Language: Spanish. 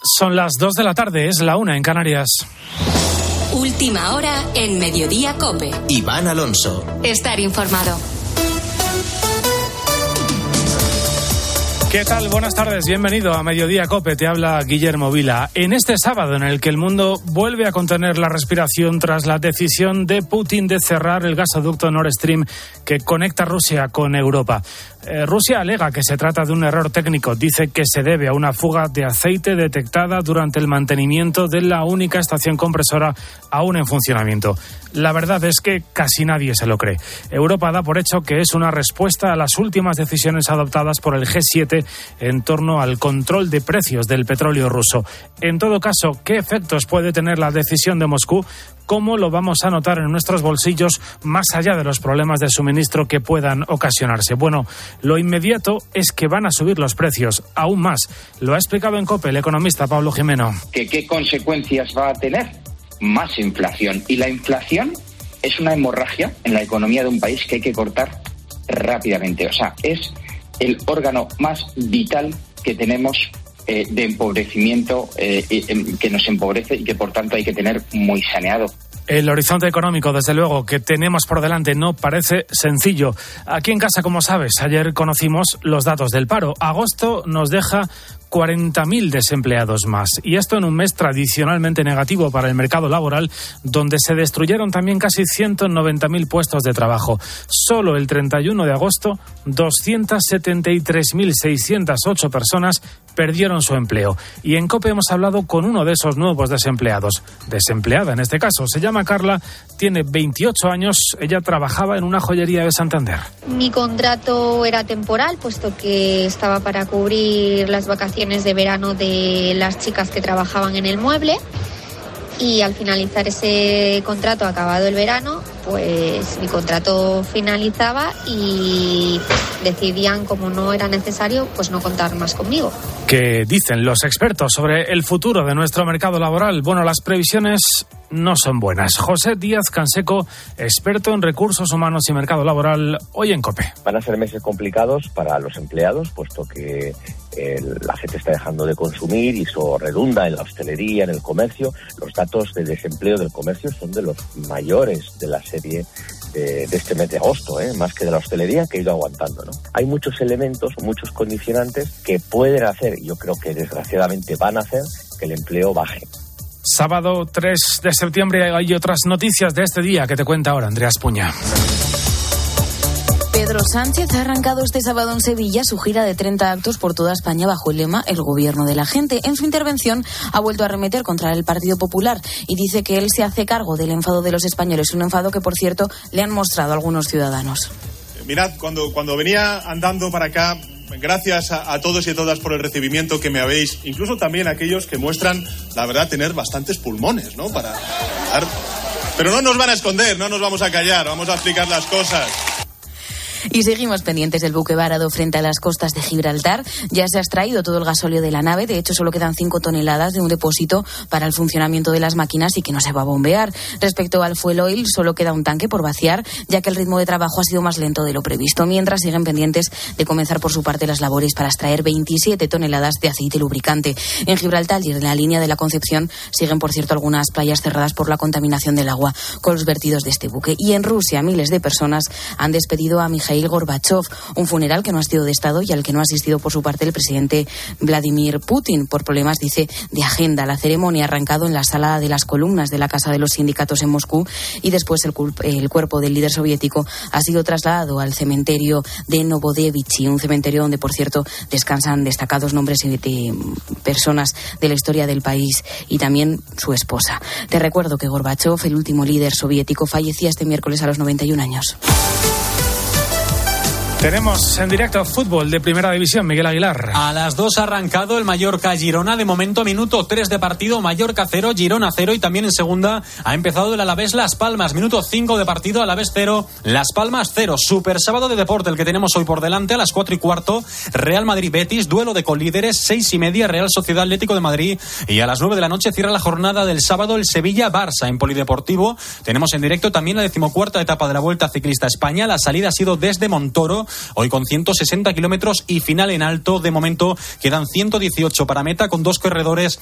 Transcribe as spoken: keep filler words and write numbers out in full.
Son las dos de la tarde, es la una en Canarias. Última hora en Mediodía COPE. Iván Alonso. Estar informado. ¿Qué tal? Buenas tardes, bienvenido a Mediodía COPE, te habla Guillermo Vila. En este sábado en el que el mundo vuelve a contener la respiración tras la decisión de Putin de cerrar el gasoducto Nord Stream que conecta Rusia con Europa. Eh, Rusia alega que se trata de un error técnico, dice que se debe a una fuga de aceite detectada durante el mantenimiento de la única estación compresora aún en funcionamiento. La verdad es que casi nadie se lo cree. Europa da por hecho que es una respuesta a las últimas decisiones adoptadas por el G siete en torno al control de precios del petróleo ruso. En todo caso, ¿qué efectos puede tener la decisión de Moscú? ¿Cómo lo vamos a notar en nuestros bolsillos más allá de los problemas de suministro que puedan ocasionarse? Bueno, lo inmediato es que van a subir los precios, aún más. Lo ha explicado en COPE el economista Pablo Jimeno. ¿Qué, qué consecuencias va a tener? Más inflación. Y la inflación es una hemorragia en la economía de un país que hay que cortar rápidamente. O sea, es el órgano más vital que tenemos eh, de empobrecimiento, eh, eh, que nos empobrece y que por tanto hay que tener muy saneado. El horizonte económico, desde luego, que tenemos por delante no parece sencillo. Aquí en casa, como sabes, ayer conocimos los datos del paro. Agosto nos deja cuarenta mil desempleados más. Y esto en un mes tradicionalmente negativo para el mercado laboral, donde se destruyeron también casi ciento noventa mil puestos de trabajo. Solo el treinta y uno de agosto, doscientas setenta y tres mil seiscientas ocho personas perdieron su empleo. Y en COPE hemos hablado con uno de esos nuevos desempleados. Desempleada en este caso. Se llama Carla, tiene veintiocho años. Ella trabajaba en una joyería de Santander. Mi contrato era temporal, puesto que estaba para cubrir las vacaciones de verano de las chicas que trabajaban en el mueble, y al finalizar ese contrato, acabado el verano, pues mi contrato finalizaba y decidían, como no era necesario, pues no contar más conmigo. ¿Qué dicen los expertos sobre el futuro de nuestro mercado laboral? Bueno, las previsiones no son buenas. José Díaz Canseco, experto en recursos humanos y mercado laboral, hoy en COPE. Van a ser meses complicados para los empleados, puesto que eh, la gente está dejando de consumir y eso redunda en la hostelería, en el comercio. Los datos de desempleo del comercio son de los mayores de la serie de, de este mes de agosto, ¿eh? Más que de la hostelería, que ha ido aguantando, ¿no? Hay muchos elementos, muchos condicionantes que pueden hacer, y yo creo que desgraciadamente van a hacer, que el empleo baje. Sábado tres de septiembre hay otras noticias de este día que te cuenta ahora Andreas Puña. Pedro Sánchez ha arrancado este sábado en Sevilla su gira de treinta actos por toda España bajo el lema El gobierno de la gente. En su intervención ha vuelto a arremeter contra el Partido Popular y dice que él se hace cargo del enfado de los españoles, un enfado que, por cierto, le han mostrado algunos ciudadanos. Mirad, cuando, cuando venía andando para acá, gracias a, a todos y a todas por el recibimiento que me habéis, incluso también a aquellos que muestran, la verdad, tener bastantes pulmones, ¿no? Para dar... Pero no nos van a esconder, no nos vamos a callar, vamos a explicar las cosas. Y seguimos pendientes del buque varado frente a las costas de Gibraltar. Ya se ha extraído todo el gasóleo de la nave. De hecho, solo quedan cinco toneladas de un depósito para el funcionamiento de las máquinas y que no se va a bombear. Respecto al fuel oil, solo queda un tanque por vaciar, ya que el ritmo de trabajo ha sido más lento de lo previsto. Mientras, siguen pendientes de comenzar por su parte las labores para extraer veintisiete toneladas de aceite lubricante. En Gibraltar y en la línea de la Concepción siguen, por cierto, algunas playas cerradas por la contaminación del agua con los vertidos de este buque. Y en Rusia, miles de personas han despedido a Mikhail Gorbachev, un funeral que no ha sido de Estado y al que no ha asistido por su parte el presidente Vladimir Putin por problemas, dice, de agenda. La ceremonia ha arrancado en la sala de las columnas de la Casa de los Sindicatos en Moscú y después el, el cuerpo del líder soviético ha sido trasladado al cementerio de Novodevichy, un cementerio donde, por cierto, descansan destacados nombres de personas de la historia del país y también su esposa. Te recuerdo que Gorbachev, el último líder soviético, fallecía este miércoles a los noventa y un años. Tenemos en directo fútbol de Primera División, Miguel Aguilar. A las dos ha arrancado el Mallorca-Girona. De momento, minuto tres de partido, Mallorca cero, Girona cero. Y también en segunda ha empezado el Alavés Las Palmas. Minuto cinco de partido, Alavés cero, Las Palmas cero. Super sábado de deporte el que tenemos hoy por delante. A las cuatro y cuarto, Real Madrid-Betis, duelo de colíderes. Seis y media, Real Sociedad Atlético de Madrid. Y a las nueve de la noche cierra la jornada del sábado el Sevilla-Barça. En Polideportivo tenemos en directo también la decimocuarta etapa de la Vuelta Ciclista España. La salida ha sido desde Montoro, hoy con ciento sesenta kilómetros y final en alto. De momento quedan ciento dieciocho para meta, con dos corredores